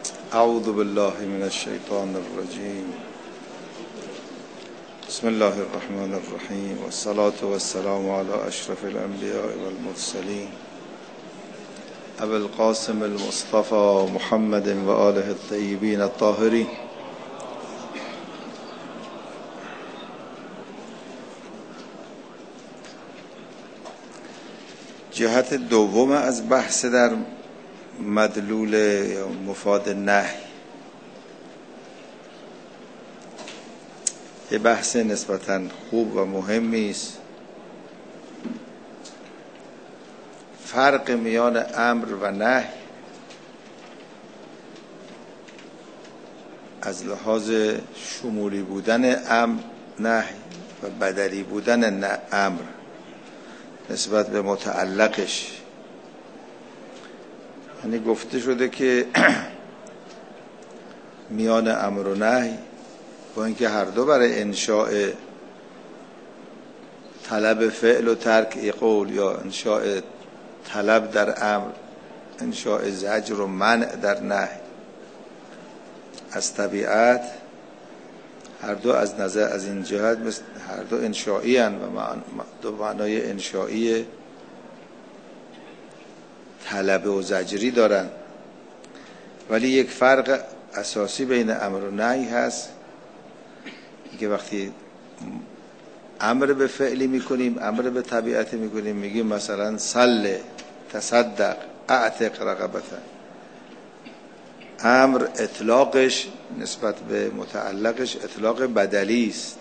اعوذ بالله من الشیطان الرجیم. بسم الله الرحمن الرحیم والصلاة والسلام علی اشرف الانبیاء والمرسلین ابی القاسم المصطفى محمد و آله الطیبین الطاهرین. جهت دوم از بحث در مدلول یا مفاد نهی، یه بحث نسبتاً خوب و مهمی است. فرق میان امر و نهی از لحاظ شمولی بودن امر نهی و بدلی بودن امر نسبت به متعلقش. یعنی گفته شده که میان امر و نهی با اینکه هر دو برای انشاء طلب فعل و ترک قول یا انشاء طلب در امر، انشاء زجر و منع در نهی از طبیعت، هر دو از نظر از این جهت مثل هر دو انشائی هستند و دو معنای انشائی طلب و زجری دارن. ولی یک فرق اساسی بین امر و نهی هست که وقتی امر به فعلی میکنیم، امر به طبیعت میکنیم، میگیم مثلا صل، تصدق، اعتق رقبتا. امر اطلاقش نسبت به متعلقش اطلاق بدلی است،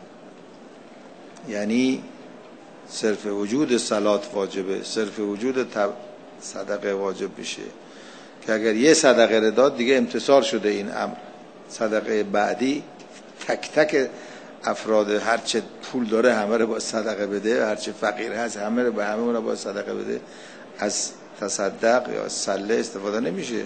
یعنی صرف وجود صلات واجبه، صرف وجود صدقه واجب میشه که اگر یه صدقه رو داد دیگه امتصال شده این امر. صدقه بعدی تک تک افراد هرچه پول داره همه رو باید صدقه بده، هرچه فقیر هست همه رو به همه اون رو باید صدقه بده. از تصدق یا صله استفاده نمیشه،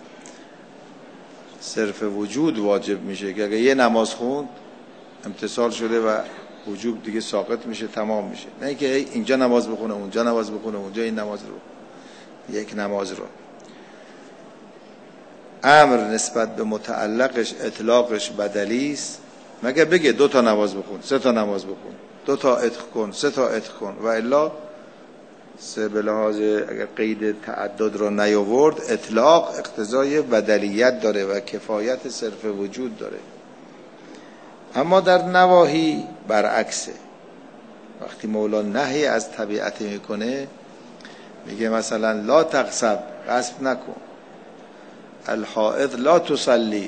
صرف وجود واجب میشه که اگر یه نماز خوند امتصال شده و وجوب دیگه ساقط میشه، تمام میشه. نه که اینجا نماز بخونه اونجا نماز بخونه اونجا این نماز رو، یک نماز رو. امر نسبت به متعلقش اطلاقش بدلی است، مگه بگه 2 تا نماز بخون، 3 تا نماز بخون، 2 تا عتق کن، 3 تا عتق کن، و الا سه به لحاظ اگر قید تعدد رو نیاورد اطلاق اقتضای بدلیت داره و کفایت صرف وجود داره. اما در نواهی برعکسه. وقتی مولا نهی از طبیعت میکنه میگه مثلا لا تغصب، غصب نکن، الحائض لا تصلی،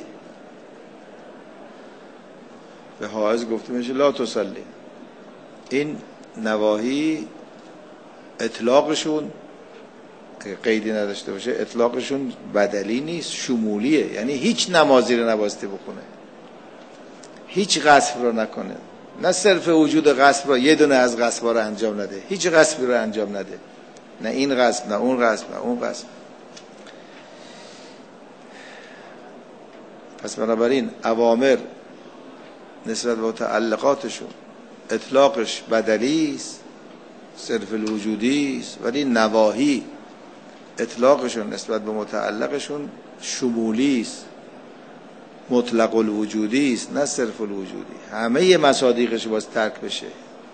به حائض گفته میشه لا تصلی. این نواهی اطلاقشون اگه قیدی نداشته باشه اطلاقشون بدلی نیست، شمولیه. یعنی هیچ نمازی رو نباسته بکنه، هیچ غصب رو نکنه، نه صرف وجود غصب رو، یه دونه از غصب‌ها رو انجام نده، هیچ غصبی رو انجام نده، نه این غصب نه اون غصب نه اون غصب. پس بنابراین اوامر نسبت به متعلقاتشون اطلاقش بدلی است، صرف الوجودی است، ولی نواهی اطلاقشون نسبت به متعلقشون شمولی است، مطلق الوجودی است، نه صرف الوجودی. همه مصادیقش باید ترک بشه.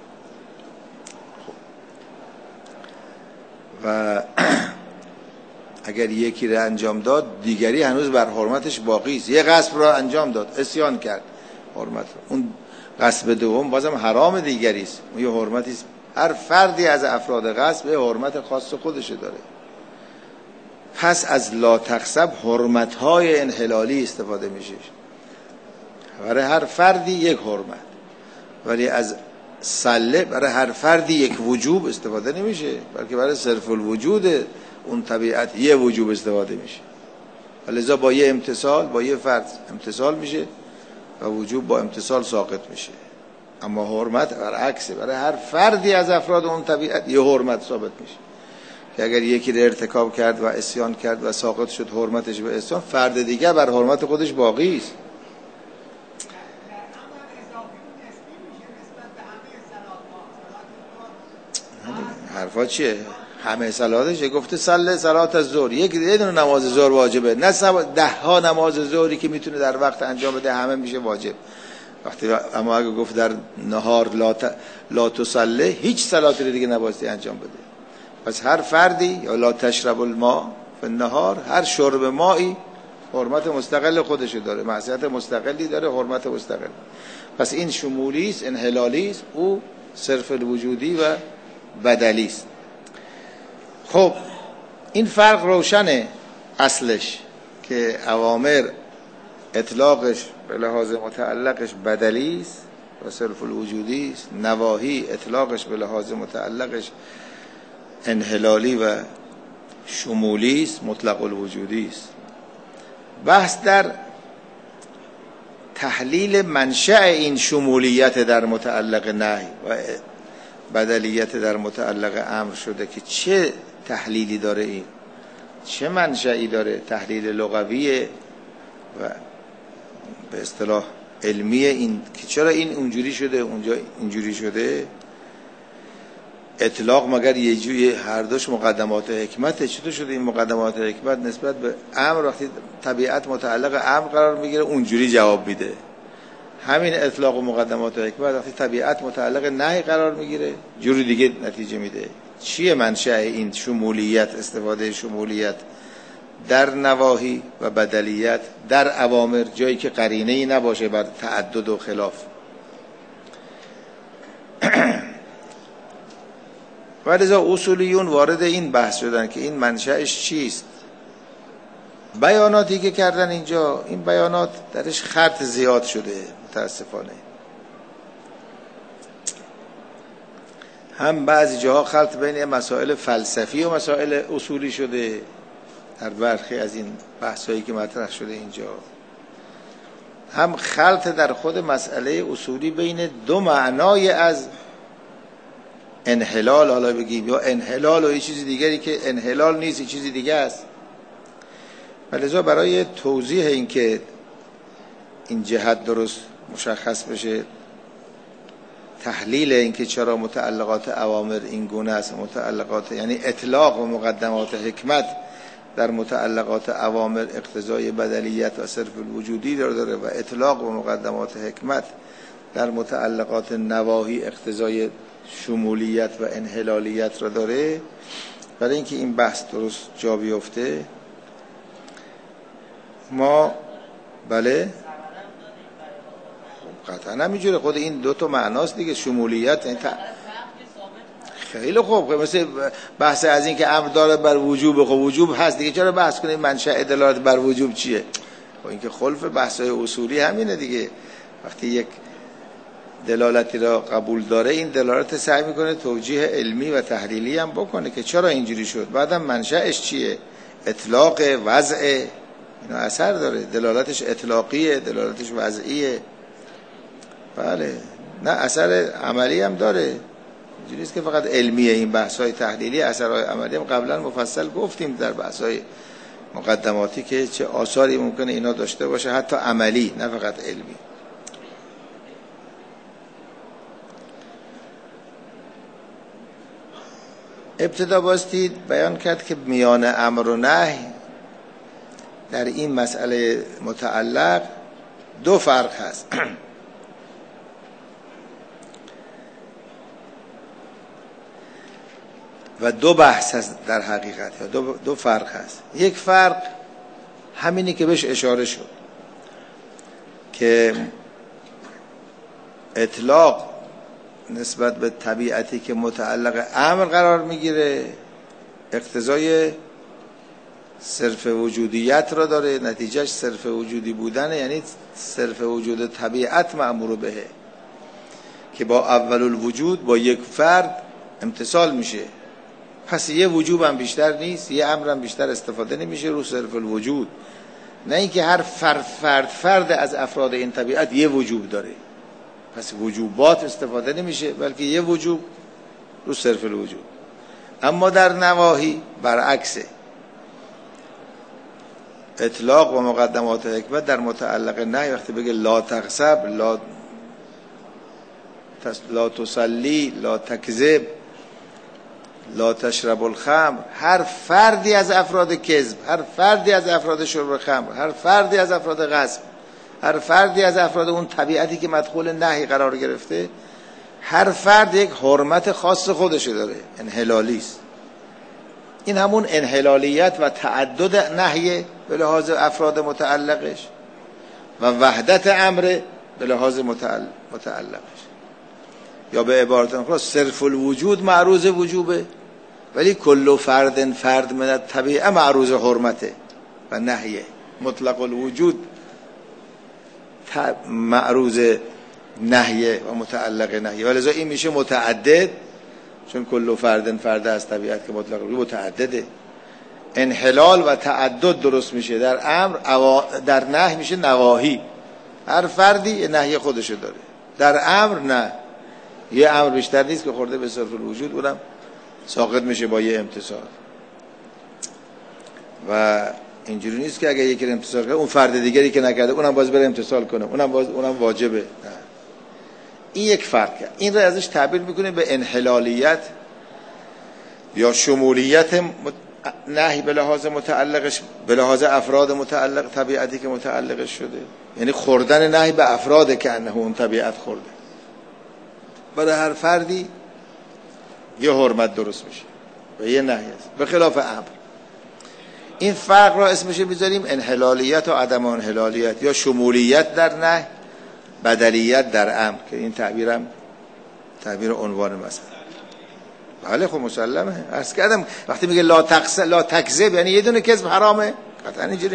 و اگر یکی رو انجام داد دیگری هنوز بر حرمتش باقی است. یه غصب رو انجام داد، عصیان کرد، حرمت رو. اون غصب دوم بازم حرام دیگری است، اون یه حرمتی است. هر فردی از افراد غصب یه حرمت خاص خودش داره. پس از لا تغصب حرمت‌های انحلالی استفاده میشه، برای هر فردی یک حرمت. ولی از صله برای هر فردی یک وجوب استفاده نمیشه، بلکه برای صرف الوجود اون طبیعت یه وجوب استفاده میشه. لذا با یه امتصال، با یه فرد امتصال میشه و وجوب با امتصال ساقط میشه. اما حرمت برعکسه، برای هر فردی از افراد اون طبیعت یه حرمت ثابت میشه که اگر یکی رو ارتکاب کرد و عصیان کرد و ساقط شد حرمتش به عصیان، فرد دیگه بر حرمت خودش باقی است. حرفا چیه؟ همه صلاتش گفته صلی صلات الظهر، یک دونه نماز ظهر واجبه، نه 10 ها نماز ظهری که میتونه در وقت انجام بده همه میشه واجب. وقتی اما اگه گفت در نهار لا تصلی، هیچ صلاتی دیگه نبایستی انجام بده. پس هر فردی یا لا تشرب الماء فی النهار، هر شرب مایی حرمت مستقل خودشو داره، معصیت مستقلی داره، حرمت مستقل. پس این شمولی است، انحلالی است، او صرف الوجودی و بدلی است. خب این فرق روشنه اصلش که اوامر اطلاقش به لحاظ متعلقش بدلی است و صرف الوجودی است، نواهی اطلاقش به لحاظ متعلقش انحلالی و شمولی است، مطلق الوجودی است. بحث در تحلیل منشأ این شمولیت در متعلق نهی و بدلیت در متعلق امر شده که چه تحلیلی داره، این چه منشأی داره، تحلیل لغویه و به اصطلاح علمیه، این که چرا این اونجوری شده اونجا اینجوری شده. اطلاق مگر یه جوی هر دوش مقدمات حکمته؟ چطور شده این مقدمات حکمت نسبت به امر وقتی طبیعت متعلق امر قرار میگیره اونجوری جواب میده؟ همین اطلاق و مقدمات حکمت وقتی طبیعت متعلق نهی قرار میگیره جوری دیگه نتیجه میده. چیه منشأ این شمولیت، استفاده شمولیت در نواهی و بدلیت در اوامر، جایی که قرینه‌ای نباشه بر تعدد و خلاف؟ و لذا اصولیون وارد این بحث شدن که این منشأش چیست. بیاناتی که کردن اینجا، این بیانات درش خرط زیاد شده متاسفانه. هم بعضی جاها خلط بین مسائل فلسفی و مسائل اصولی شده در برخی از این بحثایی که مطرح شده اینجا، هم خلط در خود مسئله اصولی بین دو معنای از انحلال، حالا بگیم یا انحلال و یه چیز دیگری که انحلال نیست، یه چیزی دیگه است. ولذا برای توضیح این که این جهت درست مشخص بشه، تحلیل این که چرا متعلقات اوامر این گونه است، متعلقات یعنی اطلاق و مقدمات حکمت در متعلقات اوامر اقتضای بدلیت و صرف الوجودی داره و اطلاق و مقدمات حکمت در متعلقات نواهی اقتضای شمولیت و انحلالیت را داره. برای اینکه این بحث درست جا بیفته ما بله قطعا نمیجوره، خود این دو تا معناست دیگه، شمولیت این خیلی خوب. مثل بحث از این که امر داره بر وجوب، خب وجوب هست دیگه، چرا بحث کنیم منشأ دلالت بر وجوب چیه؟ خب این که خلف بحث‌های اصولی همینه دیگه. وقتی یک دلالتی را قبول داره، این دلالت سعی میکنه توجیه علمی و تحلیلی هم بکنه که چرا اینجوری شد، بعدم منشأش چیه، اطلاق، وضع، اینا اثر داره، دلالتش اطلاقیه، دلالتش وضعیه، بله، نه اثر عملی هم داره. اینجوری نیست که فقط علمیه این بحث‌های تحلیلی، اثرهای عملی هم قبلا مفصل گفتیم در بحث‌های مقدماتی که چه آثاری ممکنه اینا داشته باشه، حتی عملی نه فقط علمی. ابتدا باستی بیان کرد که میان امر و نهی در این مسئله متعلق دو فرق هست. و دو بحث هست در حقیقت، یا دو فرق هست. یک فرق همینی که بهش اشاره شد که اطلاق نسبت به طبیعتی که متعلق امر قرار میگیره اقتضای صرف وجودیت را داره، نتیجهش صرف وجودی بودن، یعنی صرف وجود طبیعت مأمور بهه که با اول الوجود با یک فرد امتصال میشه. پس یه وجوب هم بیشتر نیست، یه امر هم بیشتر استفاده نمیشه رو صرف الوجود. نه اینکه هر فرد از افراد این طبیعت یه وجوب داره، پس وجوبات استفاده نمیشه، بلکه یه وجوب رو صرف الوجود. اما در نواهی برعکسه، اطلاق و مقدمات حکمت در متعلق نهی وقتی بگه لا تغضب، لا تصلی، لا تکذب، لا تشرب الخمر، هر فردی از افراد کذب، هر فردی از افراد شرب خمر، هر فردی از افراد غصب، هر فردی از افراد اون طبیعتی که مدخول نهی قرار گرفته، هر فرد یک حرمت خاص خودشه داره، انحلالی است. این همون انحلالیت و تعدد نهی به لحاظ افراد متعلقش و وحدت امر به لحاظ متعلقش. یا به عبارت اخرى صرف الوجود معروض وجوبه، ولی کل فرد من الطبیعه معروض حرمته و نهیه. مطلق الوجود معروض نهیه و متعلق نهیه، ولذا این میشه متعدد، چون کل فرد از طبیعت که مطلق الوجود متعدده. انحلال و تعدد درست میشه در امر، در نهی میشه نواهی. هر فردی نهی خودشو داره، در امر نه، یه امر بیشتر نیست که خورده به صرف الوجود، اونم ساقط میشه با یه امتصال. و اینجوری نیست که اگه یکی امتصال کنه اون فرد دیگری که نکرده اونم باز بره امتصال کنه، اونم واجبه. نه، این یک فرقه. این رو ازش تعبیر میکنه به انحلالیت یا شمولیت نهی به لحاظ متعلقش، به لحاظ افراد متعلق، طبیعتی که متعلقش شده، یعنی خوردن نهی به افراد که انه اون طبیعت خورده. برای هر فردی یه حرمت درست میشه و یه نهی است، به خلاف امر. این فرق را اسمش بذاریم انحلالیت و عدم انحلالیت، یا شمولیت در نهی، بدلیت در امر، که این تعبیرم تعبیر عنوان مثلا. بله خب مسلمه. عرض کردم وقتی میگه لا تکذب یعنی یه دونه کذب حرامه، قطعا اینجوری.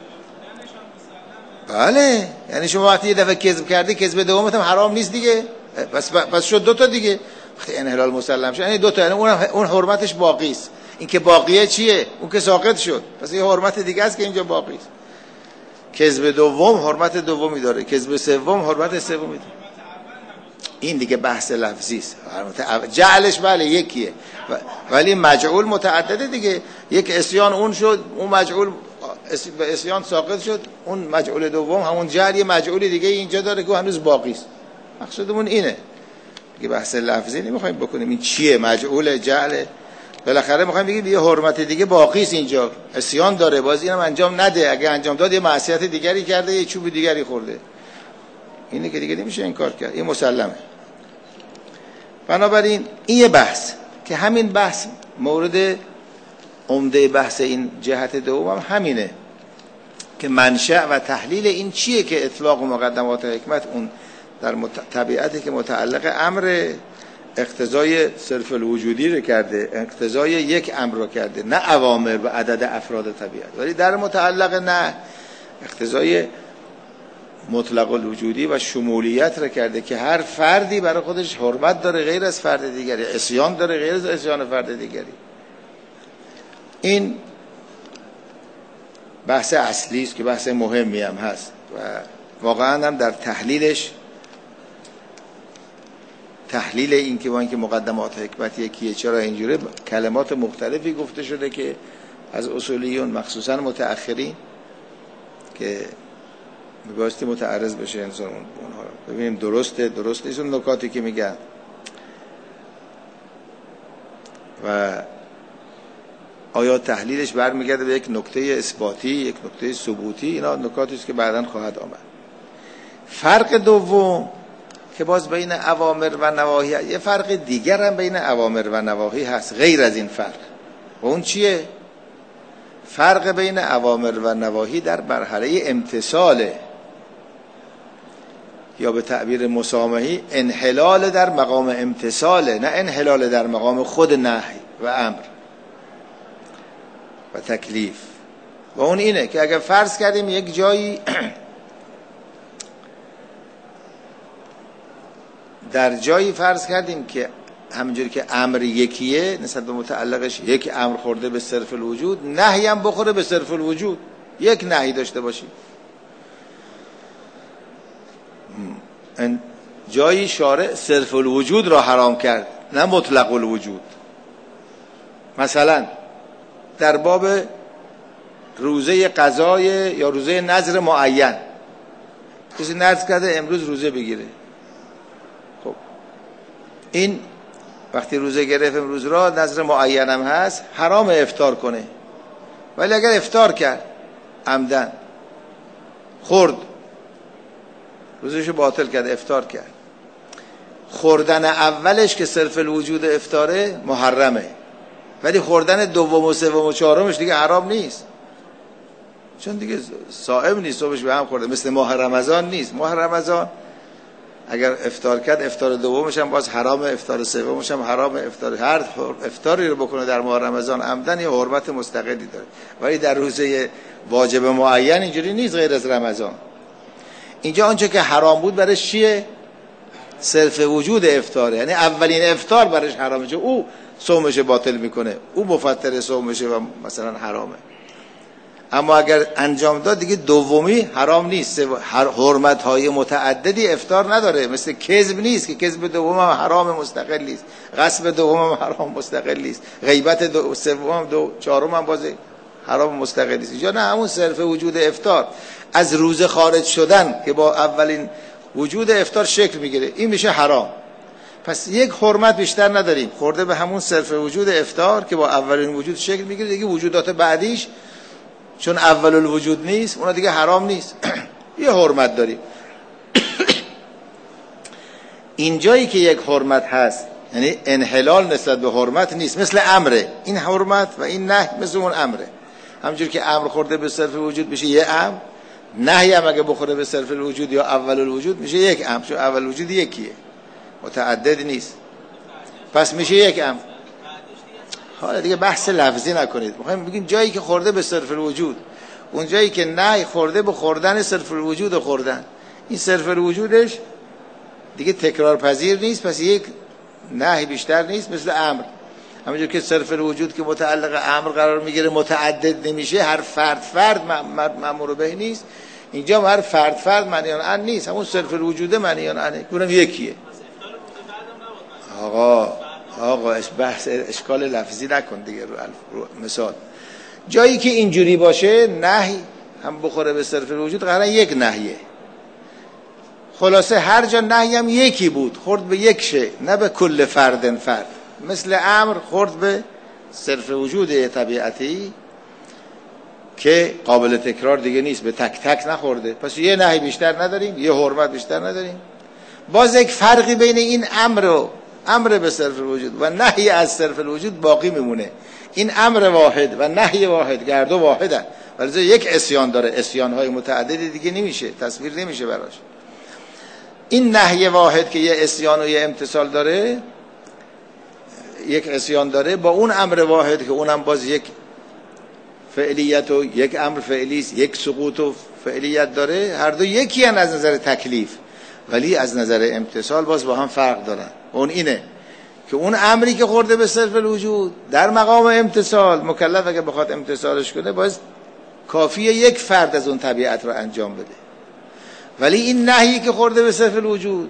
بله، یعنی شما وقتی یه دفعه کذب کردی، کذب دومت هم حرام نیست دیگه، پس شد دوتا دیگه. وقتی انحلال مسلم شد یعنی دوتا، یعنی اون حرمتش باقی است. این که باقیه چیه؟ اون که ساقط شد، پس یه حرمت دیگه است که اینجا باقی است. کذب دوم حرمت دومی داره، کذب سوم حرمت سومی داره. این دیگه بحث لفظی است. جعلش بله یکیه، ولی مجعول متعدده دیگه. یک اسیان اون شد، اون مجعول به اسیان ساقط شد، اون مجعول دوم همون جعل یه مجعول دیگه اینجا داره که هنوز باقی است. مقصودمون اینه دیگه، بحث لفظی نمیخوایم بکنیم این چیه، مجعول جعل. بالاخره میخوایم بگیم یه حرمت دیگه باقی است اینجا، اسیان داره، باز اینم انجام نده، اگه انجام داد یه معصیت دیگری کرده، یه چوب دیگری خورده. اینه که دیگه نمیشه انکار کرد، این مسلمه. بنابراین این یه بحث که همین بحث مورد عمده بحث این جهت دوم همینه که منشأ و تحلیل این چیه که اطلاق و مقدمات حکمت اون در طبیعتی که متعلق امر اقتضای صرف الوجودی رو کرده، اقتضای یک امر رو کرده، نه اوامر و عدد افراد طبیعت، ولی در متعلق نه اقتضای مطلق الوجودی و شمولیت رو کرده که هر فردی برای خودش حرمت داره غیر از فرد دیگری، عصیان داره غیر از عصیان فرد دیگری. این بحث اصلی است که بحث مهمی هم هست و واقعا هم در تحلیلش، تحلیل این که با اینکه مقدمات حکمت یکیه چرا اینجوره، کلمات مختلفی گفته شده که از اصولیون مخصوصا متأخرین که میبایستی متعرض بشه انسان اونها رو ببینیم درست نیست اون نکاتی که میگن و آیا تحلیلش برمیگرده به یک نکته اثباتی، یک نکته ثبوتی. اینا نکاتی است که بعداً خواهد آمد. فرق دوم که باز بین اوامر و نواهی، یه فرق دیگر هم بین اوامر و نواهی هست غیر از این فرق. و اون چیه؟ فرق بین اوامر و نواهی در مرحله امتثاله، یا به تعبیر مسامحی انحلال در مقام امتثاله، نه انحلال در مقام خود نهی و امر و تکلیف. و اون اینه که اگر فرض کردیم یک جایی در جایی فرض کردیم که همونجوری که امر یکیه نسبت به متعلقش، یک امر خورده به صرف الوجود، نهی هم بخوره به صرف الوجود، یک نهی داشته باشیم. جایی شارع صرف الوجود را حرام کرد نه مطلق الوجود. مثلا در باب روزه قضای یا روزه نذر معین، کسی نذر کرده امروز روزه بگیره، خب این وقتی روزه گرفت امروز را نظر معینم هست حرام افطار کنه، ولی اگر افطار کرد عمدن خورد روزشو باطل کرد، افطار کرد، خوردن اولش که صرف الوجود افطاره محرمه، ولی خوردن دوم و سوم و چهارمش دیگه حرام نیست، چون دیگه صائم نیست، صبحش به هم خورده. مثل ماه رمضان نیست. ماه رمضان اگر افطار کرد افطار دومش هم باز حرامه، افطار سومش هم حرامه، هر افطاری رو بکنه در ماه رمضان عمدن یه حرمت مستقلی داره، ولی در روزه واجب معین اینجوری نیست غیر از رمضان. اینجا آنچه که حرام بود برش چیه؟ صرف وجود افطاره، یعنی اولین افطار برش حرامه، چون او صومش باطل میکنه، او مفطر صومش و مثلا حرامه. اما اگر انجام داد دیگه دومی حرام نیست. حرمت های متعددی افطار نداره، مثل کذب نیست که کذب دوم هم حرام مستقل نیست، غصب دوم هم حرام مستقل نیست، غیبت سوم هم چهارم هم باز حرام مستقل نیست. یا نه، همون صرف وجود افطار از روزه خارج شدن که با اولین وجود افطار شکل میگیره، این میشه حرام. پس یک حرمت بیشتر نداریم، خورده به همون صرف وجود افطار که با اولین وجود شکل میگیره، دیگه وجودات بعدیش چون اول الوجود نیست اونا دیگه حرام نیست. یه حرمت داریم. اینجایی که یک حرمت هست یعنی انحلال نسبت به حرمت نیست، مثل امره، این حرمت و این نهی مثل اون امره. همونجور که امر خورده به صرف وجود میشه یه امر، نهی هم اگه بخوره به صرف الوجود یا اول الوجود میشه یک امر، چون اول الوجود یکیه، متعدد نیست، پس میشه یک امر. حالا دیگه بحث لفظی نکنید، میخوایم بگیم جایی که خورده به صرف الوجود، اون جایی که نهی خورده به خوردن صرف الوجود خوردن، این صرف الوجودش دیگه تکرار پذیر نیست، پس یک نهی بیشتر نیست، مثل امر. همونجور که صرف الوجود که متعلق امر قرار میگیره متعدد نمیشه، هر فرد مأمور به نیست، اینجا هر فرد معنیان ان نیست، همون صرف الوجود معنیان انه، اونم یکیه. آقا بحث اشکال لفظی نکن دیگه. رو مثال جایی که اینجوری باشه نهی هم بخوره به صرف الوجود قراره یک نهیه. خلاصه هر جا نهی هم یکی بود، خورد به یک شی، نه به کل فرد. مثل امر خورد به صرف وجود طبیعتی که قابل تکرار دیگه نیست، به تک تک نخورده، پس یه نهی بیشتر نداریم، یه حرمت بیشتر نداریم. باز یک فرقی بین این امر به صرف الوجود و نهی از صرف الوجود باقی میمونه. این امر واحد و نهی واحد، گردو واحدن، ولی یک عصیان داره، عصیان‌های متعددی دیگه نمیشه، تصویر نمیشه براش. این نهی واحد که یه عصیان و یه امتثال داره، یک عصیان داره، با اون امر واحد که اونم باز یک فعلیت و یک امر فعلی است، یک سقوط و فعلیت داره، هر دو یکی هن از نظر تکلیف، ولی از نظر امتثال باز با هم فرق دارن. اون اینه که اون امری که خورده به صرف الوجود در مقام امتثال، مکلف اگه بخواد امتثالش کنه باز کافیه یک فرد از اون طبیعت رو انجام بده، ولی این نهی که خورده به صرف الوجود،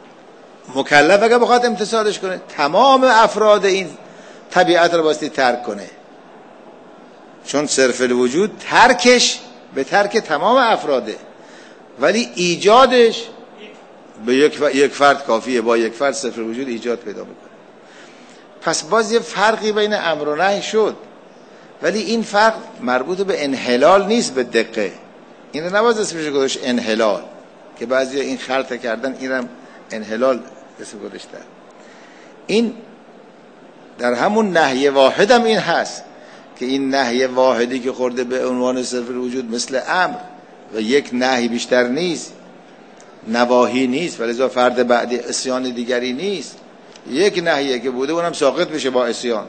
مکلف اگه بخواد امتثالش کنه تمام افراد این طبیعت رو باستی ترک کنه، چون صرف الوجود ترکش به ترک تمام افراده، ولی ایجادش به یک فرد کافیه، با یک فرد صرف الوجود ایجاد پیدا میکنه. پس باز یه فرقی بین امر و نهی شد، ولی این فرق مربوط به انحلال نیست به دقه. این نباید اسمش گذاشت انحلال، که بعضی این خلط کردن اینم انحلال اسم گذاشتن. این در همون نهی واحد هم این هست که این نهی واحدی که خورده به عنوان صرف الوجود مثل امر و یک نهی بیشتر نیست، نواهی نیست، ولی فرد بعدی عصیان دیگری نیست، یک نهیه که بوده اونم ساقط بشه با عصیان.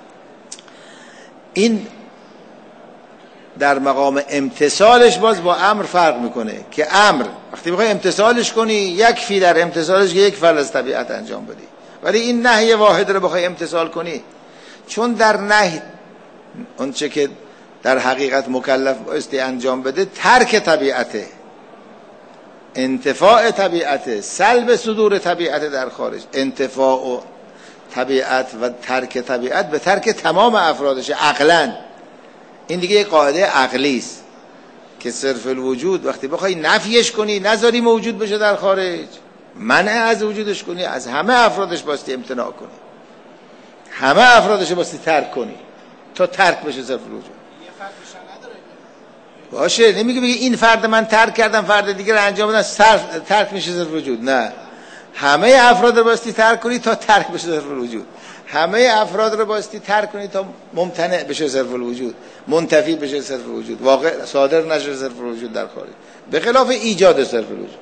این در مقام امتثالش باز با امر فرق میکنه، که امر وقتی بخوای امتثالش کنی یکفی در امتثالش که یک فعل از طبیعت انجام بدی، ولی این نهی واحد رو بخوای امتثال کنی، چون در نهی اونچه که در حقیقت مکلف بایستی انجام بده ترک طبیعته، انتفاع طبیعته، سلب صدور طبیعت در خارج. انتفاع و طبیعت و ترک طبیعت به ترک تمام افرادش عقلاً. این دیگه قاعده عقلی است که صرف الوجود وقتی بخوای نفیش کنی، نذاری موجود بشه در خارج، منع از وجودش کنی، از همه افرادش باستی امتناع کنی. همه افرادش باستی ترک کنی تا ترک بشه صرف الوجود. باشه نمیگه بگی این فرد من ترک کردم فرد دیگه رو انجام بدم ترک میشه صرف الوجود. نه، همه افراد رو باستی ترک کنی تا ترک بشه صرف الوجود. همه افراد رو باستی ترک کنی تا ممتنع بشه صرف الوجود، منتفی بشه صرف الوجود، واقع صادر نشه صرف الوجود در خارج، به خلاف ایجاد صرف الوجود.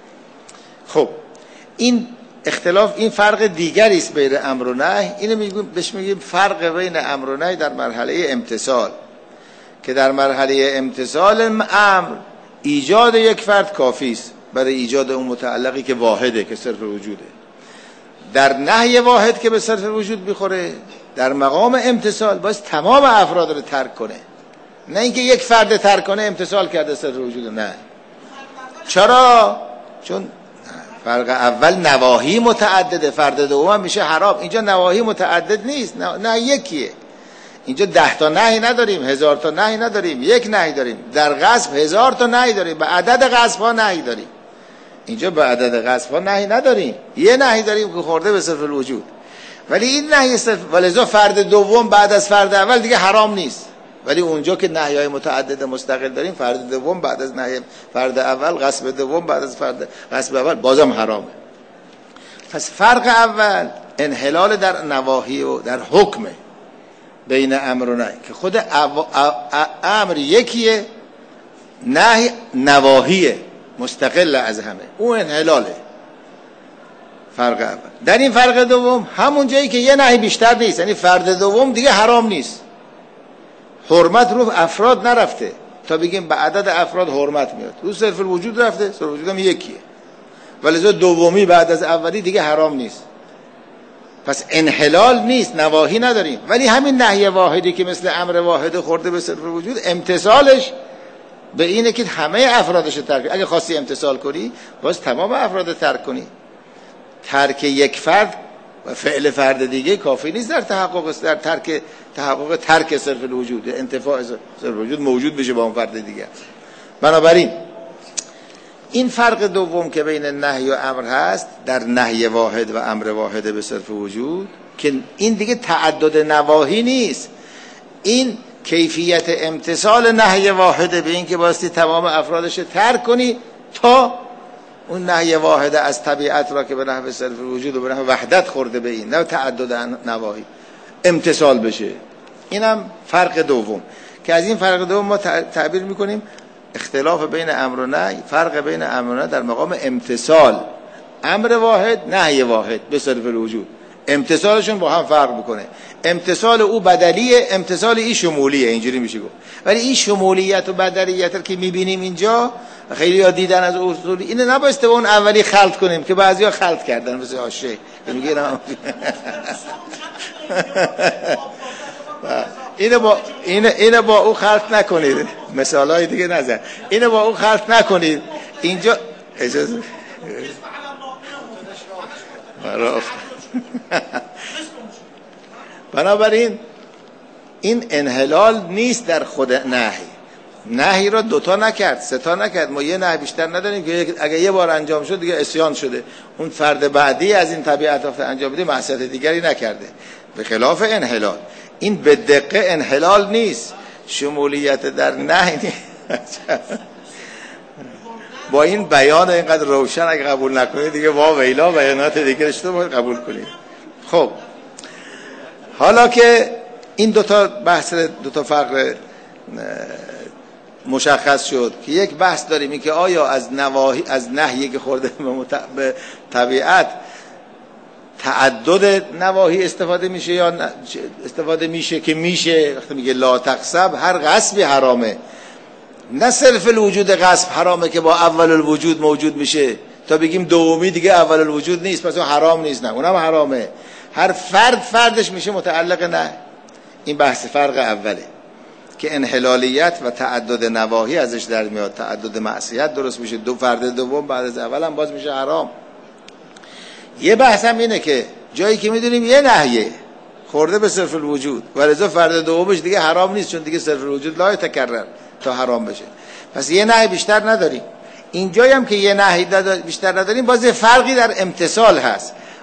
خب این اختلاف، این فرق دیگری است بین امر و نهی. اینو بهش میگیم فرق بین امر و نهی در مرحله امتثال، که در مرحله امتثال امر ایجاد یک فرد کافی است برای ایجاد اون متعلقی که واحده، که صرف وجوده. در نهی واحد که به صرف وجود میخوره، در مقام امتثال باید تمام افراد رو ترک کنه، نه اینکه یک فرد ترک کنه امتثال کرده صرف وجود. نه. چرا؟ چون فرق اول نواهی متعدده، فرد دوم میشه حرام. اینجا نواهی متعدد نیست، نه یکیه. اینجا 10 تا نهی نداریم، 1000 تا نهی نداریم، یک نهی داریم. در غصب 1000 تا نهی داریم، به عدد غصب ها نهی داریم. اینجا به عدد غصب ها نهی نداریم، یه نهی داریم که خورده به صرف الوجود. ولی این نهی صرف، ولذا فرد دوم بعد از فرد اول دیگه حرام نیست. ولی اونجا که نهی های متعدد مستقل داریم، فرد دوم بعد از نهی فرد اول، غصب دوم بعد از فرد غصب اول، بازم حرامه. پس فرق اول انحلال در نواهی و در حکمه بین امر و نهی، که خود امر یکیه، نهی نواهیه مستقل از همه، اون انحلاله. فرق اول. در این فرق دوم همون جایی که یه نهی بیشتر نیست، یعنی فرد دوم دیگه حرام نیست، حرمت رو افراد نرفته تا بگیم به عدد افراد حرمت میاد، رو صرف الوجود رفته، صرف الوجود هم یکیه، ولی دومی بعد از اولی دیگه حرام نیست. پس انحلال نیست، نواهی نداریم. ولی همین نهی واحدی که مثل امر واحد خورده به صرف الوجود، امتثالش به اینه که همه افرادش ترک کنی. اگه خواستی امتثال کنی باز تمام افراد ترک کنی. ترک یک فرد و فعل فرد دیگه کافی نیست در تحقق ترک صرف الوجود، انتفاع صرف الوجود موجود بشه با اون فرد دیگه. بنابراین این فرق دوم که بین نهی و امر هست، در نهی واحد و امر واحد به صرف وجود، که این دیگه تعدد نواهی نیست، این کیفیت امتثال نهی واحد به این که باستی تمام افرادش ترک کنی تا اون نهی واحد از طبیعت را که به نحو صرف وجود و به نحو وحدت خورده به این، نه تعدد نواهی، امتثال بشه. اینم فرق دوم که از این فرق دوم ما تعبیر میکنیم اختلاف بین امر و نهی. فرق بین امر و نهی در مقام امتثال، امر واحد نهی واحد به صرف الوجود، امتثالشون با هم فرق میکنه. امتثال او بدلیه، امتثال این شمولیه، اینجوری میشه گفت. ولی این شمولیت و بدلیت که میبینیم اینجا خیلی ها دیدن از اصولی، اینو نبایسته با اون اولی خلط کنیم که بعضیا خلط کردن، مثل آشه میگه اینو با او خلط نکنید، مثالای دیگه نزن، اینو با او خلط نکنید. اینجا اجازه بنابراین این انحلال نیست در خود نهی. نهی را 2 تا نکرد، 3 تا نکرد. ما یه نهی بیشتر نداریم که اگه یه بار انجام شد دیگه عصیان شده، اون فرد بعدی از این طبیعت ها انجام بده معصیت دیگری نکرده. به خلاف انحلال، این به دقیق انحلال نیست، شمولیت در نهی نیست. با این بیان اینقدر روشن اگه قبول نکنید دیگه وا ویلا، بیانات دیگه اشتباه قبول کنید. خب حالا که این 2 تا بحث، 2 تا فرق مشخص شد، که یک بحث داریم این که آیا از نهی که خورده به طبیعت تعدد نواهی استفاده میشه یا استفاده میشه، که میشه. وقتی میگه لا تغصب، هر غصبی حرامه، نه صرف الوجود غصب حرامه که با اول الوجود موجود میشه تا بگیم دومی دیگه اول الوجود نیست پس اون حرام نیست، نه اونم حرامه. هر فردش میشه متعلق نه. این بحث فرق اوله که انحلالیت و تعدد نواهی ازش در میاد، تعدد معصیت درست میشه، 2 فرد دوم بعد از اول هم باز میشه حرام. یه بحث هم اینه که جایی که میدونیم یه نهیه خورده به صرف الوجود و لذا فرد دومش دیگه حرام نیست، چون دیگه صرف الوجود لا تکرر تا حرام بشه، پس یه نهی بیشتر نداریم. اینجایی هم که یه نهی بیشتر نداریم، باز یه فرقی در امتثال هست.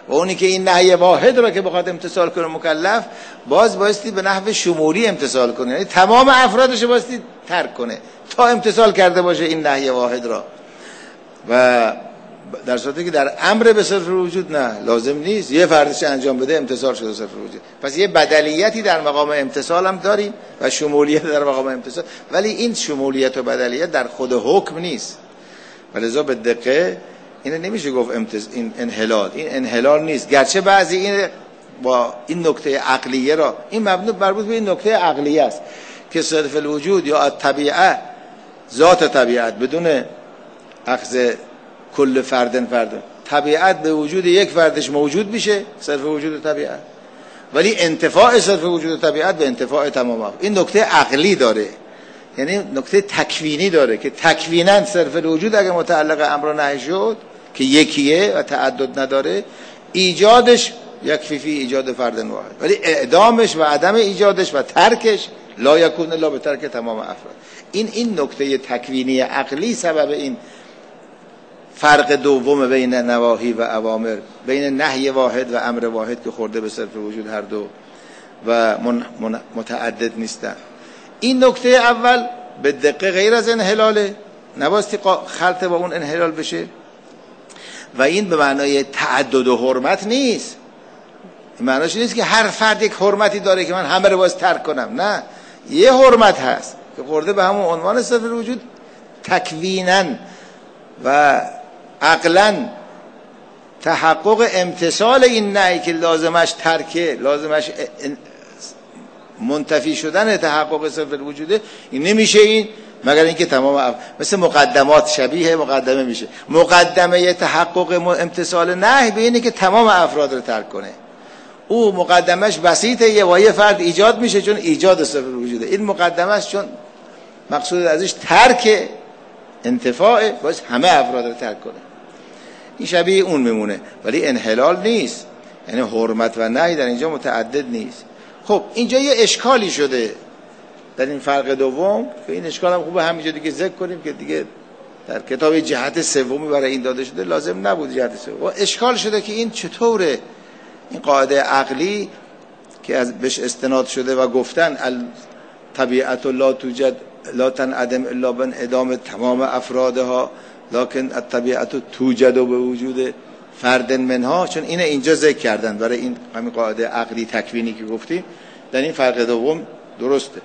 و اونی که این نهی واحد رو که بخواد امتثال کنه مکلف، باز بایستی به نحو شمولی امتثال کنه، یعنی تمام افرادش بایستی ترک کنه تا امتثال کرده باشه این نهی واحد را. و در صورتی که در امر به صرف وجود نه، لازم نیست یه فردش انجام بده امتثال شده صرف وجود. پس یه بدلیتی در مقام امتثال هم داریم و شمولیت در مقام امتثال، ولی این شمولیت و بدلیت در خود حکم نیست. ولذا به دقیقه اینو نمیشه گفت این انحلال، این انحلال نیست، گرچه بعضی این با این نکته عقلیه را، این مربوط به این نکته عقلیه است که صرف الوجود یا الطبیعه، ذات طبیعت بدون اخذ کل فردن طبیعت به وجود یک فردش موجود میشه صرف وجود طبیعت، ولی انتفاع صرف وجود طبیعت به انتفاع تمام. این نکته عقلی داره، یعنی نکته تکوینی داره که تکوینا صرف الوجود اگه متعلق امر و نهی شد که یکیه و تعدد نداره، ایجادش یکفی فی ایجاد فرد واحد، ولی اعدامش و عدم ایجادش و ترکش لا یکون الا به ترک تمام افراد. این نکته تکوینی عقلی سبب این فرق دوم بین نواهی و اوامر، بین نهی واحد و امر واحد که خورده به صرف وجود هر دو و متعدد نیستن. این نکته اول به دقیقه غیر از انحلاله، نباستی خلط با اون انحلال بشه. و این به معنای تعدد و حرمت نیست، این معناش نیست که هر فرد یک حرمتی داره که من همه رو باید ترک کنم، نه، یه حرمت هست که خورده به همون عنوان صرف وجود تکویناً و عقلاً تحقق امتثال این نهی که لازمش ترکه، لازمش منتفی شدن تحقق صرف الوجوده، این نمیشه این مگر اینکه تمام مثل مقدمات شبیه مقدمه میشه. مقدمه تحقق امتثال نهی به اینه که تمام افراد رو ترک کنه، او مقدمش بسیطه، یه فرد ایجاد میشه چون ایجاد صرف الوجوده، این مقدمش چون مقصود ازش ترک انتفاع، باید همه افراد رو ترک کنه. این شبیه اون میمونه، ولی انحلال نیست، یعنی حرمت و نهی در اینجا متعدد نیست. خب اینجا یه اشکالی شده در این فرق دوم که این اشکال هم خوبه همینجا دیگه ذکر کنیم که دیگه در کتاب جهت سومی برای این داده شده، لازم نبود جهت سوم. اشکال شده که این چطوره این قاعده عقلی که از بهش استناد شده و گفتن الطبیعت لا توجد لا تنعدم الا بانعدام تمام افرادها لکن الطبیعت توجد به وجود فرد منها، چون اینجا ذکر کردن برای این همین قاعده عقلی تکوینی که گفتیم، در این فرق دوم درسته.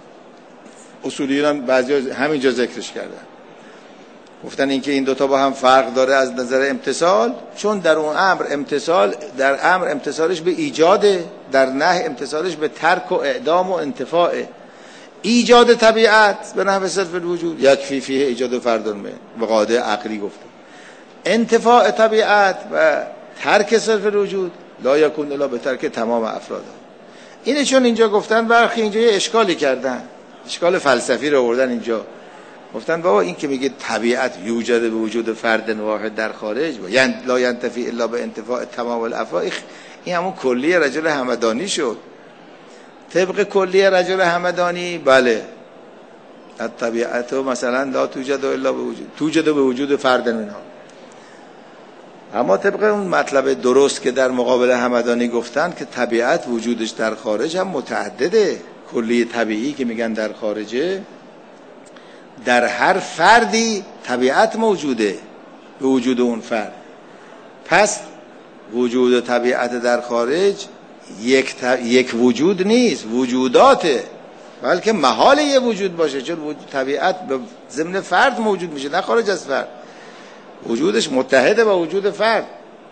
اصولیون هم بعضی همینجا ذکرش کردن، گفتن اینکه این دوتا با هم فرق داره از نظر امتثال، چون در اون امر امتثال، در امر امتثالش به ایجاده، در نهی امتثالش به ترک و اعدام و انتفاع. ایجاد طبیعت به نحو صرف الوجود یکفی فیه ایجاد فردن به قاعده عقلی گفتن. انتفاع طبیعت و ترک صرف الوجود لا یکون الا به ترک تمام افراد. اینه چون اینجا گفتن برخی اینجا یه اشکالی کردن، اشکال فلسفی رو آوردن اینجا، گفتن بابا این که میگه طبیعت یوجد به وجود فرد واحد در خارج یعنی لا ینتفی الا به انتفاع تمام الافراد، این همون کلیه رجل همدانی شد. طبق کلیه رجل همدانی بله الطبیعت مثلا لا توجد الا به وجود، توجد به وجود فرد منها، اما طبق اون مطلب درست که در مقابل همدانی گفتن که طبیعت وجودش در خارج هم متعدده. کلیه طبیعی که میگن در خارجه، در هر فردی طبیعت موجوده به وجود اون فرد. پس وجود طبیعت در خارج یک وجود نیست، وجوداته، بلکه محال یه وجود باشه، چون طبیعت به ضمن فرد موجود میشه نه خارج از فرد، وجودش متحده با وجود فرد.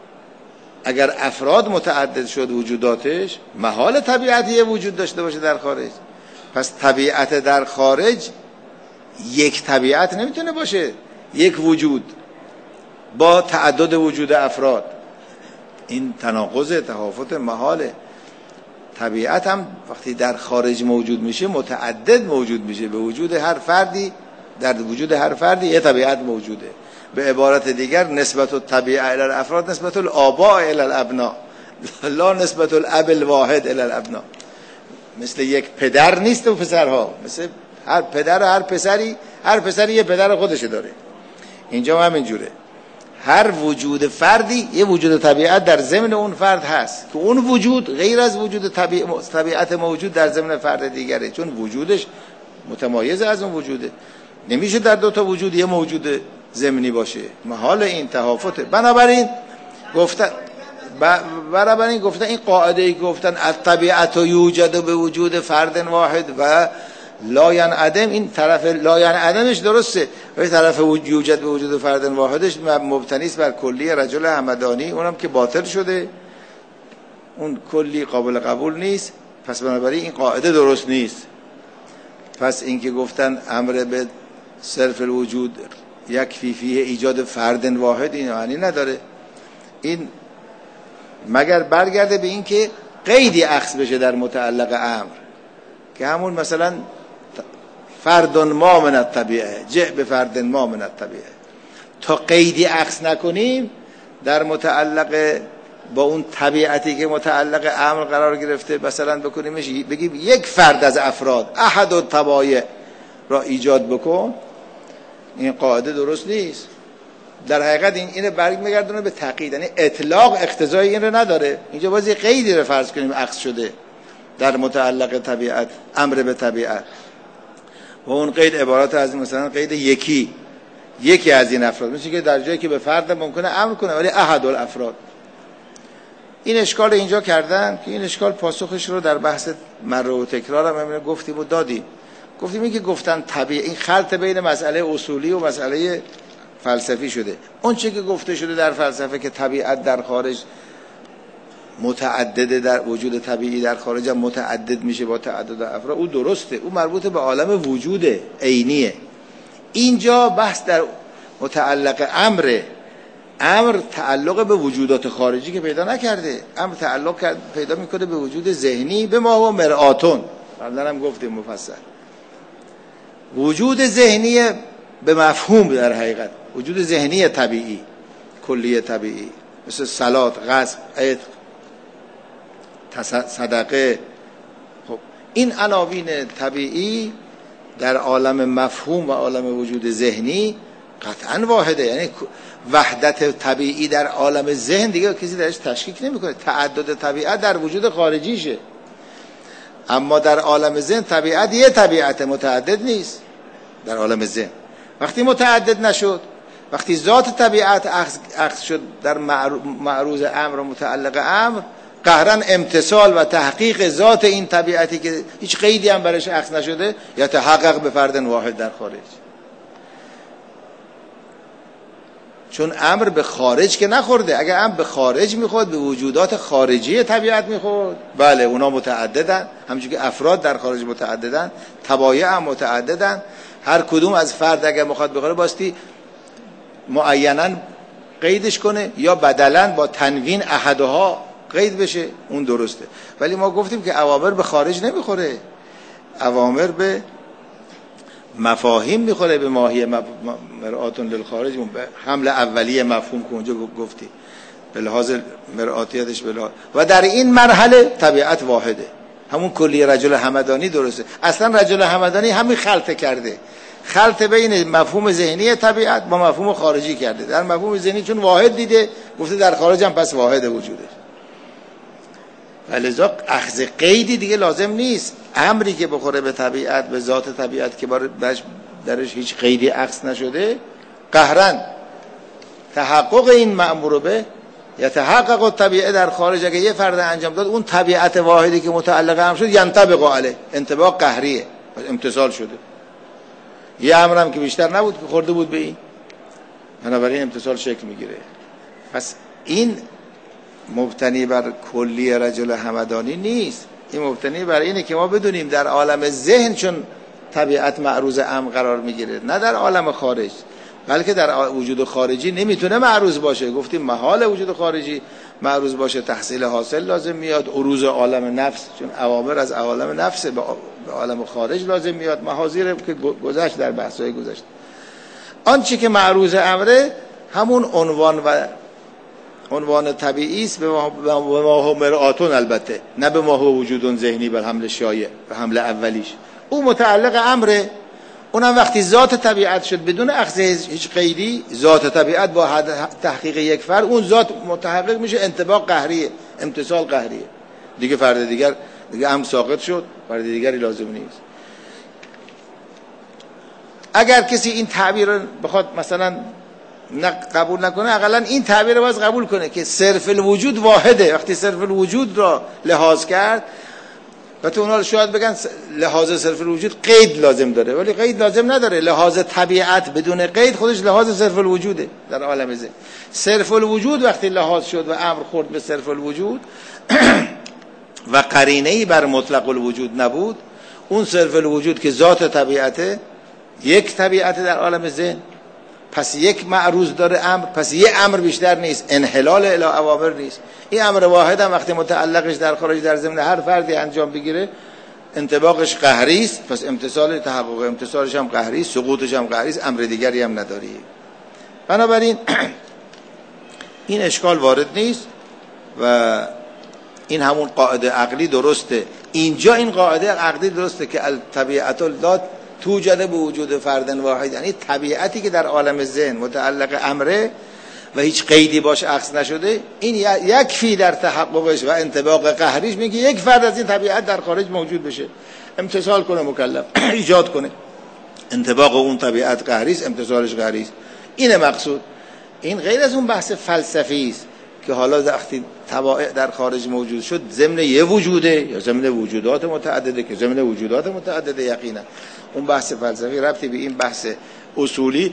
اگر افراد متعدد شد وجوداتش، محال طبیعت یه وجود داشته باشه در خارج. پس طبیعت در خارج یک طبیعت نمیتونه باشه، یک وجود با تعدد وجود افراد، این تناقض تفاوت محاله. طبیعت هم وقتی در خارج موجود میشه متعدد موجود میشه، به وجود هر فردی، در وجود هر فردی یه طبیعت موجوده. به عبارت دیگر نسبت الطبیعه الی الافراد نسبت الآباء الی الابناء لا نسبت الاب الواحد الی الابناء. مثل یک پدر نیست و پسرها، مثل هر پدر و هر پسری یه پدر خودش داره. اینجا هم همین جوره، هر وجود فردی یه وجود طبیعت در ضمن اون فرد هست که اون وجود غیر از وجود طبیعت موجود در ضمن فرد دیگره، چون وجودش متمایز از اون وجوده. نمیشه در دو تا وجود یه موجود ضمنی باشه، محال این تفاوته. بنابراین گفتن این قاعده ای گفتن الطبیعت یوجد به وجود فرد واحد و لا ینعدم، این طرف لا ینعدمش درسته، ولی طرف یوجد به وجود فرد واحدش مبتنی است بر کلی رجل همدانی، اونم که باطل شده، اون کلی قابل قبول نیست. پس بنابراین این قاعده درست نیست. پس این که گفتن امر به صرف الوجود یکفی فیه ایجاد فرد واحد، این معنی نداره. این مگر برگرده به این که قیدی اخذ بشه در متعلق امر، که همون مثلا فرد ما من الطبیعه، جئ به فرد ما من الطبیعه. تا قیدی اخذ نکنیم در متعلق با اون طبیعتی که متعلق امر قرار گرفته، مثلا بکنیمش بگیم یک فرد از افراد احد الطبایع را ایجاد بکن، این قاعده درست نیست. در حقیقت اینو برمیگردونه به تقیید، یعنی اطلاق اقتضای این رو نداره. اینجا باز یه قیدی رو فرض کنیم اخذ شده در متعلق طبیعت، امر به طبیعت، و اون قید عبارت از مثلا قید یکی از این افراد، مثل که در جایی که به فرد ممکنه امر کنه ولی احد الافراد. این اشکال اینجا کردن که این اشکال پاسخش رو در بحث مره و تکرار هم گفتیم و دادیم. گفتیم این که گفتن طبیعی، این خلط بین مسئله اصولی و مسئله فلسفی شده. اون چه که گفته شده در فلسفه که طبیعت در خارج متعدده، در وجود طبیعی در خارج هم متعدد میشه با تعدد افراد، او درسته، او مربوط به عالم وجود عینیه. اینجا بحث در متعلق امر تعلق به وجودات خارجی که پیدا نکرده، امر تعلق پیدا میکنه به وجود ذهنی، به ما و مرآتون. قبلا هم گفتیم مفصل وجود ذهنی به مفهوم، در حقیقت وجود ذهنی طبیعی، کلی طبیعی، مثل صلات، غسل، عتق، صدقه. خب این عناوین طبیعی در عالم مفهوم و عالم وجود ذهنی قطعا واحده، یعنی وحدت طبیعی در عالم ذهن دیگه کسی درش تشکیک نمیکنه. تعدد طبیعت در وجود خارجیشه، اما در عالم ذهن طبیعت یه طبیعت متعدد نیست. در عالم ذهن وقتی متعدد نشد، وقتی ذات طبیعت اخذ شد در معروض امر و متعلق امر، قهرن امتصال و تحقیق ذات این طبیعتی که هیچ قیدی هم برش اخذ نشده یا تحقق به فرد واحد در خارج. چون امر به خارج که نخورده. اگر امر به خارج میخورد، به وجودات خارجی طبیعت میخورد، بله اونا متعددن، همچون که افراد در خارج متعددن، طبایع هم متعددن. هر کدوم از فرد اگر میخواد بخوره باستی معیناً قیدش کنه یا بدلاً با تنوین احدها قید بشه، اون درسته. ولی ما گفتیم که اوامر به خارج نمیخوره، اوامر به مفاهیم میخوره، به ماهی مرآتون للخارج، حمل اولیه مفهوم که اونجا گفتی به لحاظ مرآتیتش و در این مرحله طبیعت واحده، همون کلی رجل همدانی درسته. اصلا رجل همدانی همین خلط کرده، خلط بین مفهوم ذهنی طبیعت با مفهوم خارجی کرده. در مفهوم ذهنی چون واحد دیده، گفته در خارج هم پس واحد وجوده. ولذا اخذ قیدی دیگه لازم نیست. امری که بخوره به طبیعت، به ذات طبیعت که درش هیچ قیدی اخذ نشده، قهرن تحقق این مأمور به یا تحقق الطبیعه در خارج اگه یه فرد انجام داد، اون طبیعت واحدی که متعلق هم شد ینطبق علیه، انطباق قهریه، امتصال شده. یه امرم که بیشتر نبود که خورده بود به این، بنابراین امتصال شکل میگیره. پس این مبتنی بر کلی رجل همدانی نیست، این مبتنی بر اینه که ما بدونیم در عالم ذهن چون طبیعت معروض امر قرار میگیره، نه در عالم خارج، بلکه در وجود خارجی نمیتونه معروض باشه. گفتیم محال وجود خارجی معروض باشه، تحصیل حاصل لازم میاد، عروض عالم نفس، چون اوامر از عالم نفس به عالم خارج لازم میاد، محاذیر که گذشت در بحث‌های گذشته. آنچه که معروض امره همون عنوان طبیعی است، به ما مرآتون، البته نه به ما وجودون ذهنی بر حمل شایع، به حمل اولیش. او متعلق امره، اونم وقتی ذات طبیعت شد بدون اخذ هیچ قیدی، ذات طبیعت با تحقیق یک فرد، اون ذات متحقق میشه، انطباق قهریه، امتصال قهریه، دیگه فرد دیگر دیگه هم ساقط شد، فرد دیگری لازم نیست. اگر کسی این تعبیر رو بخواد مثلا قبول نکنه، اقلا این تعبیر رو باز قبول کنه که صرف الوجود واحده. وقتی صرف الوجود را لحاظ کرد، و تو اونا شاید بگن لحاظ صرف الوجود قید لازم داره، ولی قید لازم نداره. لحاظ طبیعت بدون قید خودش لحاظ صرف الوجوده در عالم ذهن. صرف الوجود وقتی لحاظ شد و امر خورد به صرف الوجود و قرینه‌ای بر مطلق الوجود نبود، اون صرف الوجود که ذات طبیعته، یک طبیعت در عالم ذهن، پس یک معروض داره امر، پس یک امر بیشتر نیست، انحلال الی اوامر نیست. این امر واحد هم وقتی متعلقش در خارج در ضمن هر فردی انجام بگیره، انطباقش قهری است، پس امتصال تحقق امتصالش هم قهری است، سقوطش هم قهری است، امر دیگری هم نداری. بنابراین این اشکال وارد نیست و این همون قاعده عقلی درسته. اینجا این قاعده عقلی درسته که الطبیعت لا توجد به وجود فرد واحد، یعنی طبیعتی که در عالم ذهن متعلق امره و هیچ قیدی باش اخذ نشده، این یکفی در تحققش و انطباق قهریش میگه یک فرد از این طبیعت در خارج موجود بشه، امتصال کنه، مکلف ایجاد کنه. انطباق اون طبیعت قهری است، امتصالش قهری است. اینه مقصود. این غیر از اون بحث فلسفی است که حالا وقتی طبائع در خارج موجود شد ضمن یه وجوده یا ضمن وجودات متعدده، که ضمن وجودات متعدده یقینا اون بحث فلسفی ربطی به این بحث اصولی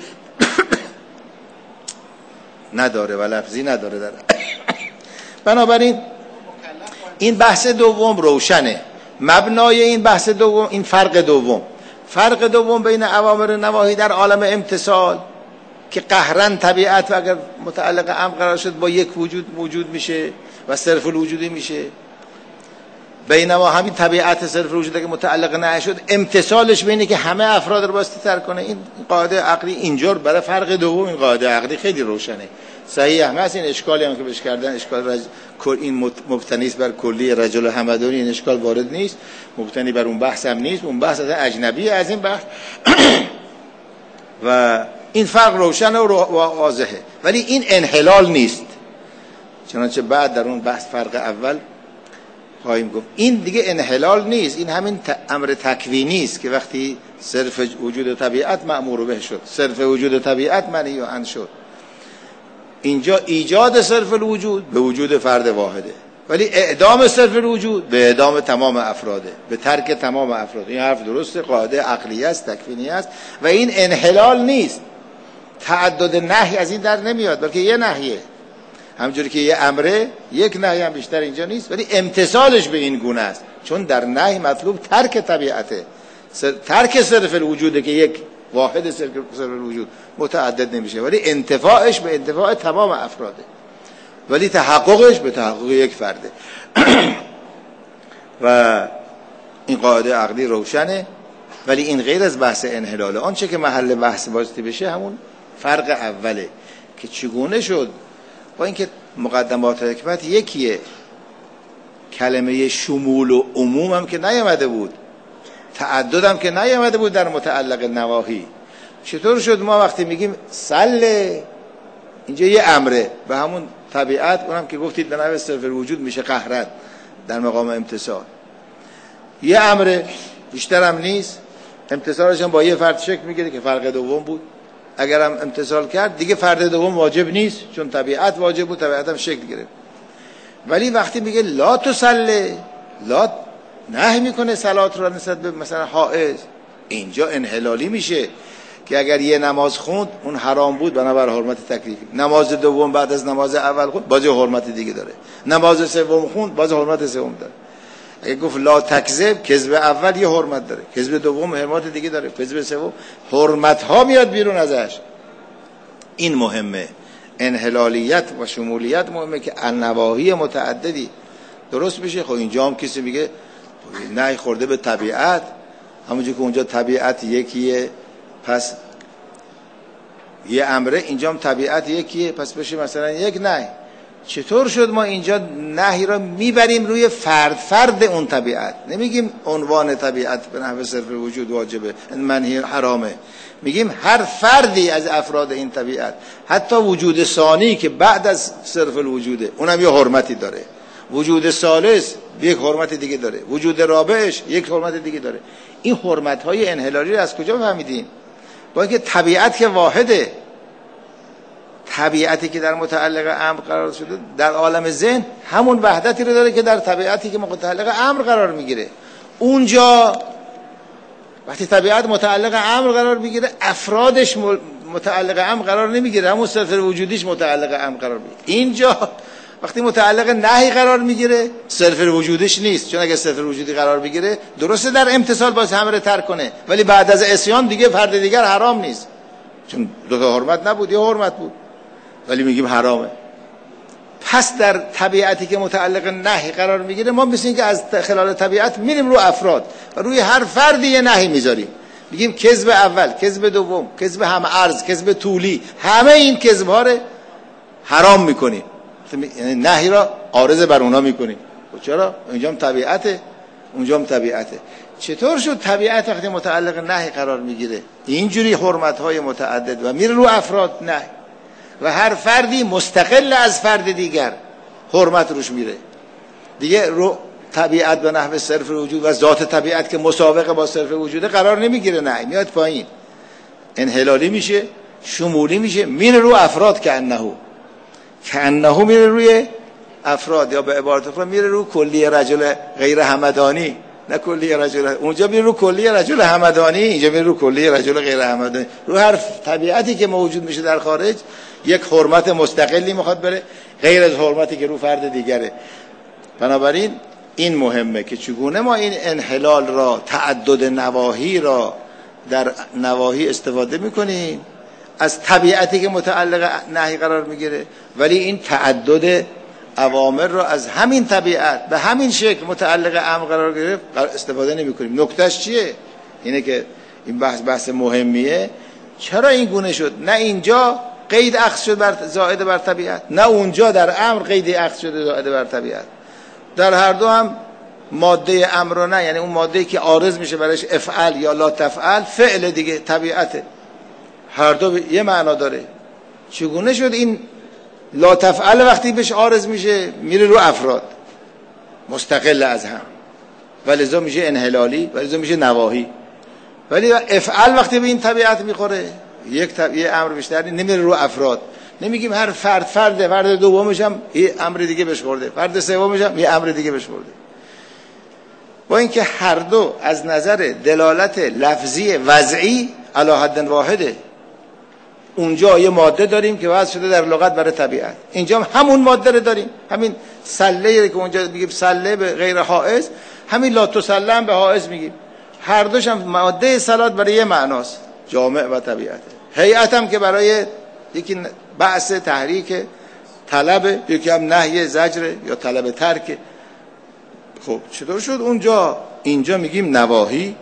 نداره و لفظی نداره داره. بنابراین این بحث دوم روشنه. مبنای این بحث دوم، این فرق دوم بین اوامر و نواهی در عالم امتصال که قهرن طبیعت و اگر متعلق امر قرار شد با یک وجود موجود میشه و صرف الوجودی میشه، بینما همین طبیعت صرف الوجود که متعلق نشد امتصالش بینه که همه افراد رو باستی تر کنه. این قاعده عقلی اینجور برای فرق دوم این قاعده عقلی خیلی روشنه. صحیح هم هست. این اشکالی هم که بهش کردن اشکال این مبتنی است بر کلی رجل همدانی، این اشکال وارد نیست، مبتنی بر اون بحث هم نیست، اون بحث اجنبیه از این بحث و این فرق روشنه و واضحه، ولی این انحلال نیست. چنانچه بعد در اون بحث فرق اول خواهیم گفت این دیگه انحلال نیست، این همین امر تکوینی است که وقتی صرف وجود طبیعت مأمور به شد، صرف وجود طبیعت منهی عنه شد. اینجا ایجاد صرف الوجود به وجود فرد واحده، ولی اعدام صرف الوجود به اعدام تمام افراده، به ترک تمام افراد. این حرف درسته، قاعده عقلی است، تکوینی است و این انحلال نیست. تعدد نهی از این در نمیاد، بلکه یه نهیه. همونجوری که یه امره یک نهی هم بیشتر اینجا نیست، ولی امتصالش به این گونه است، چون در نهی مطلوب ترک طبیعته، ترک صرف الوجوده که یک واحد صرف الوجود متعدد نمیشه، ولی انتفاعش به انتفاع تمام افراده، ولی تحققش به تحقق یک فرده. و این قاعده عقلی روشنه، ولی این غیر از بحث انحلاله. آنچه که محل بحث باستی بشه همون فرق اوله که چگونه شد با اینکه مقدمات حکمت یکیه، کلمه شمول و عموم هم که نیامده بود، تعدد هم که نیامده بود در متعلق نواهی. چطور شد ما وقتی میگیم سله، اینجا یه امره به همون طبیعت، اونم که گفتید به نحو صرف الوجود میشه قهرت در مقام امتصال، یه امره بیشتر هم نیست، امتصالش هم با یه فرد شکل میگیره که فرق دوم بود. اگر هم امتصال کرد دیگه فرد دوم واجب نیست، چون طبیعت واجب بود، طبیعت هم شکل گرفت. ولی وقتی میگه لا تصلی، لا نهی میکنه صلات رو نسبت به مثلا حائض، اینجا انحلالی میشه که اگر یه نماز خوند اون حرام بود بنابر حرمت تکلیفی، نماز دوم بعد از نماز اول خوند باز حرمت دیگه داره، نماز سوم خوند باز حرمت سوم داره. اگه گفت لا تکذب، کذب اول یه حرمت داره، کذب دوم حرمت دیگه داره، کذب سوم حرمت ها میاد بیرون ازش. این مهمه، انحلالیت و شمولیت مهمه که النواهی متعددی درست بشه. خب اینجا هم کسی میگه نه خورده به طبیعت، همونجور که اونجا طبیعت یکیه پس یه امره، اینجا هم طبیعت یکیه پس بشه مثلا یک نه. چطور شد ما اینجا نهی را میبریم روی فرد اون طبیعت؟ نمیگیم عنوان طبیعت به نحو صرف وجود واجبه منهی حرامه، میگیم هر فردی از افراد این طبیعت، حتی وجود ثانی که بعد از صرف الوجوده اونم یه حرمتی داره، وجود ثالث یک حرمت دیگه داره، وجود رابعش یک حرمت دیگه داره. این حرمت‌های انحلالی رو از کجا فهمیدیم؟ با اینکه طبیعت که واحده، طبیعتی که در متعلق امر قرار شده در عالم ذهن همون وحدتی رو داره که در طبیعتی که متعلق امر قرار میگیره. اونجا وقتی طبیعت متعلق امر قرار میگیره، افرادش متعلق امر قرار نمیگیره، همون صرف وجودیش متعلق امر قرار میگیره. اینجا وقتی متعلق نهی قرار میگیره، صرف وجودیش نیست، چون اگه صرف وجودی قرار بگیره درسته در امتثال باز همه رو ترک کنه، ولی بعد از عصیان دیگه فرد دیگر حرام نیست، چون دو تا حرمت نبود، یه حرمت بود، ولی میگیم حرامه. پس در طبیعتی که متعلق نهی قرار میگیره، ما مثل این که از خلال طبیعت میریم رو افراد و روی هر فردی یه نهی میذاریم، میگیم کذب اول، کذب دوم، کذب هم عرض، کذب طولی، همه این کذب ها رو حرام میکنیم، یعنی نهی را عارض بر اونا میکنیم. چرا؟ اینجا هم طبیعته، اونجا هم طبیعته. چطور شد طبیعت وقتی متعلق نهی قرار میگیره اینجوری حرمت های متعدد و میره رو افراد نهی، و هر فردی مستقل از فرد دیگر حرمت روش میره دیگه، رو طبیعت به نحو صرف وجود و ذات طبیعت که مسابقه با صرف وجوده قرار نمیگیره، نه میاد پایین، انحلالی میشه، شمولی میشه، میره رو افراد، که انه میره روی افراد، یا به عبارت اخرى میره رو کلیه رجل غیر همدانی، نه کلیه رجل، اونجا میره رو کلیه رجل همدانی، اینجا میره رو کلیه رجل غیر همدانی. رو هر طبیعتی که موجود میشه در خارج یک حرمت مستقلی میخواد بره، غیر از حرمتی که رو فرد دیگره. بنابراین این مهمه که چگونه ما این انحلال را، تعدد نواهی را در نواهی استفاده میکنیم از طبیعتی که متعلق نهی قرار میگیره، ولی این تعدد اوامر را از همین طبیعت به همین شکل متعلق امر قرار گرفت استفاده نمیکنیم. نکتهش چیه؟ اینه که این بحث مهمیه. چرا این گونه شد؟ نه اینجا قید اخذ شد بر زائد بر طبیعت، نه اونجا در امر قید اخذ شده زائد بر طبیعت. در هر دو هم ماده امر نه، یعنی اون ماده‌ای که عارض میشه برایش افعل یا لا تفعل، فعل دیگه، طبیعته. هر دو یه معنا داره. چگونه شد این لا تفعل وقتی بهش عارض میشه میره رو افراد مستقل از هم، ولذا میشه انحلالی، ولذا میشه نواهی. ولی افعل وقتی به این طبیعت میخوره، یه امر بیشتری نمیره رو افراد. نمیگیم هر فرد دومش هم یه امر دیگه بهش خورده، فرد سومش هم یه امر دیگه بهش خورده. با اینکه هر دو از نظر دلالت لفظی وضعی علی حد واحده. اونجا یه ماده داریم که وضع شده در لغت برای طبیعت، اینجا هم همون ماده رو داریم، همین سله که اونجا میگیم سله به غیر حائز، همین لا تسلم به حائز میگیم. هر دوش هم ماده صلات برای یه معناست، جامع و طبیعته. هیئت هم که برای یکی بحث تحریک طلب، یکی هم نهی زجر یا طلب ترک. خب چطور شد اونجا؟ اینجا میگیم نواهی،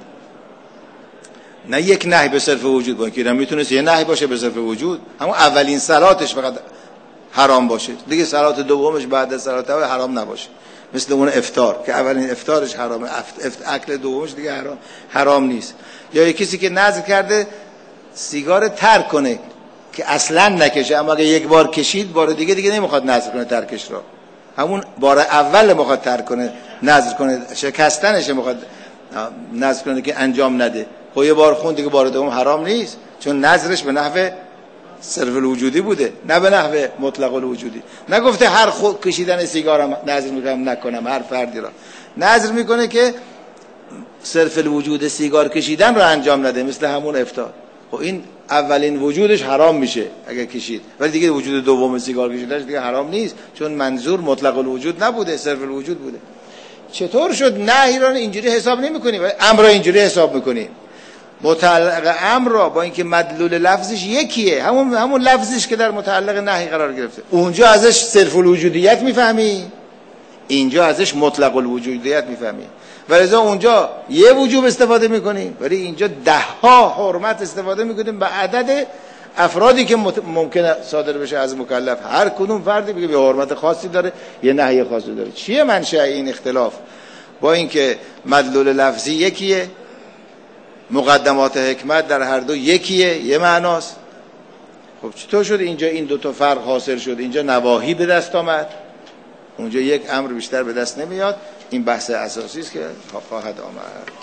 نه یک نهی به صرف وجود باشه، که میتونه یه نهی باشه به صرف وجود، اما اولین صلاتش فقط حرام باشه، دیگه صلات دومش بعد از صلات اول حرام نباشه. مثل اون افطار که اولین افطارش حرامه، اکل دومش دیگه حرام نیست. یا یک کسی که نذر کرده سیگار ترک کنه که اصلا نکشه، اما اگه یک بار کشید بار دیگه نمیخواد نذر کنه ترکش را، همون بار اول میخواد ترک کنه، نذر کنه، شکستنش میخواد نذر کنه که انجام نده. خب یه بار خون دیگه بار دوم حرام نیست، چون نذرش به نحو صرف الوجودی بوده، نه به نحو مطلق الوجودی. نگفته هر خود کشیدن سیگارم نذر میکنم نکنم، هر فردی را نذر میکنه که صرف الوجود سیگار کشیدن را انجام نده، مثل همون افطار. خب این اولین وجودش حرام میشه اگه کشید، ولی دیگه وجود دوم سیگار کشیدنش دیگه حرام نیست، چون منظور مطلق الوجود نبوده، صرف الوجود بوده. چطور شد نهی را اینجوری حساب نمی‌کنی ولی امر را اینجوری حساب می‌کنی؟ متعلق امر را با اینکه مدلول لفظش یکیه، همون لفظش که در متعلق نهی قرار گرفته، اونجا ازش صرف الوجودیت میفهمی، اینجا ازش مطلق الوجودیت میفهمی. ولذا اونجا یه وجوب استفاده میکنیم، ولی اینجا 10 ها حرمت استفاده میکنیم به عدد افرادی که ممکنه صادر بشه از مکلف، هر کدوم فردی بگه به حرمت خاصی داره، یه نهی خاصی داره. چیه منشأ این اختلاف؟ با اینکه مدلول لفظی یکیه، مقدمات حکمت در هر دو یکیه، یه معناست. خب چطور شد اینجا این دو تا فرق حاصل شد؟ اینجا نواهی به دست آمد، اونجا یک امر بیشتر به دست نمیاد. این بحث اساسی است که خواهد آمد.